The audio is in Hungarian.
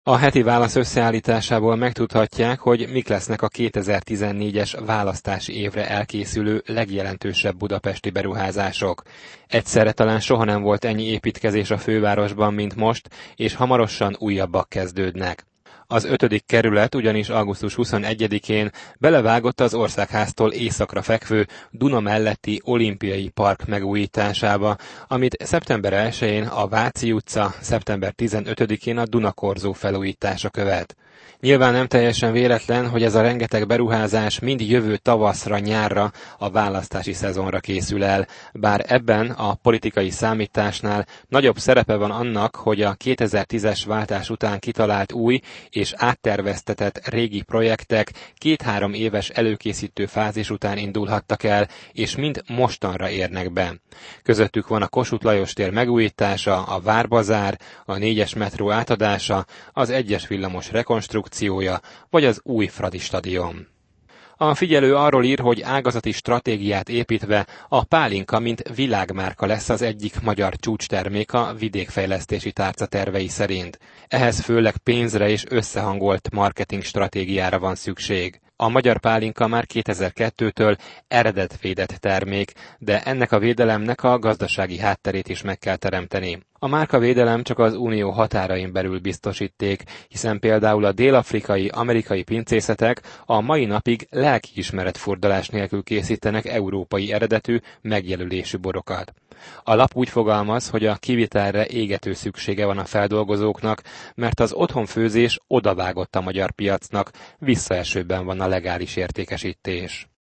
A heti válasz összeállításából megtudhatják, hogy mik lesznek a 2014-es választási évre elkészülő legjelentősebb budapesti beruházások. Egyszerre talán soha nem volt ennyi építkezés a fővárosban, mint most, és hamarosan újabbak kezdődnek. Az 5. kerület ugyanis augusztus 21-én belevágott az Országháztól északra fekvő Duna melletti Olimpiai Park megújításába, amit szeptember 1-én a Váci utca, szeptember 15-én a Dunakorzó felújítása követ. Nyilván nem teljesen véletlen, hogy ez a rengeteg beruházás mind jövő tavaszra, nyárra, a választási szezonra készül el, bár ebben a politikai számításnál nagyobb szerepe van annak, hogy a 2010-es váltás után kitalált új és átterveztetett régi projektek 2-3 éves előkészítő fázis után indulhattak el, és mind mostanra érnek be. Közöttük van a Kossuth Lajos tér megújítása, a Várbazár, a 4-es metró átadása, az 1-es villamos rekonstrukciója, vagy az új Fradi stadion. A figyelő arról ír, hogy ágazati stratégiát építve a pálinka mint világmárka lesz az egyik magyar csúcstermék a vidékfejlesztési tárca tervei szerint. Ehhez főleg pénzre és összehangolt marketing stratégiára van szükség. A magyar pálinka már 2002-től eredetvédett termék, de ennek a védelemnek a gazdasági hátterét is meg kell teremteni. A márkavédelem csak az unió határain belül biztosíték, hiszen például a dél-afrikai, amerikai pincészetek a mai napig lelkiismeretfurdalás nélkül készítenek európai eredetű, megjelölésű borokat. A lap úgy fogalmaz, hogy a kivitelre égető szüksége van a feldolgozóknak, mert az otthonfőzés odavágott a magyar piacnak, visszaesőben van a legális értékesítés.